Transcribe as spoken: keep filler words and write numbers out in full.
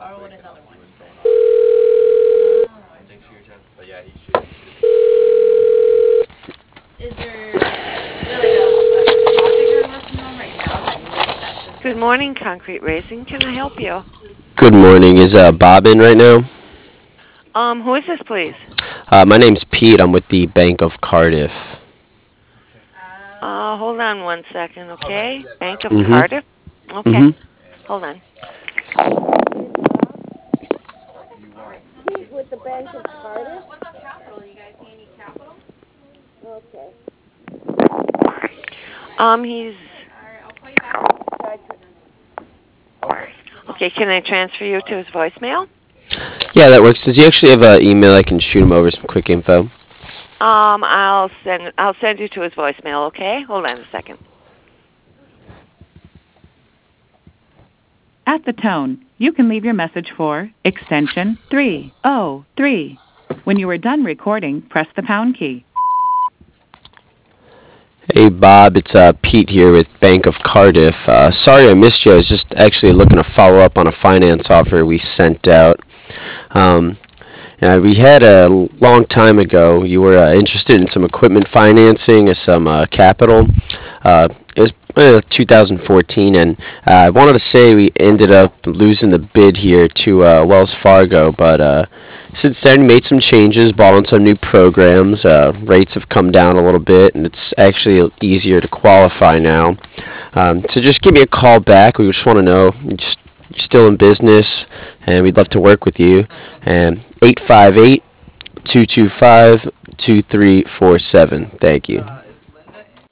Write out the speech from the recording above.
Good morning, Concrete Racing. Can I help you? Good morning. Is uh, Bob in right now? Um, who is this, please? Uh, my name's Pete. I'm with the Bank of Cardiff. Uh, hold on one second, okay? Bank of Mm-hmm. Cardiff? Okay, Mm-hmm. hold on. With the Bank of Cardiff? Okay. Um, he's... Okay, can I transfer you to his voicemail? Yeah, that works. Does he actually have an email I can shoot him over some quick info? Um, I'll send I'll send you to his voicemail, okay? Hold on a second. At the tone, you can leave your message for extension three oh three. When you are done recording, press the pound key. Hey, Bob. It's uh, Pete here with Bank of Cardiff. Uh, sorry I missed you. I was just actually looking to follow up on a finance offer we sent out. Um, Uh, we had a long time ago. You were uh, interested in some equipment financing, uh, some uh, capital. Uh, it was uh, two thousand fourteen, and uh, I wanted to say we ended up losing the bid here to uh, Wells Fargo, but uh, since then we made some changes, bought on some new programs. Uh, rates have come down a little bit, and it's actually easier to qualify now. Um, so just give me a call back. We just want to know you're just you're still in business, and we'd love to work with you. And eight five eight, two two five, two three four seven. Thank you.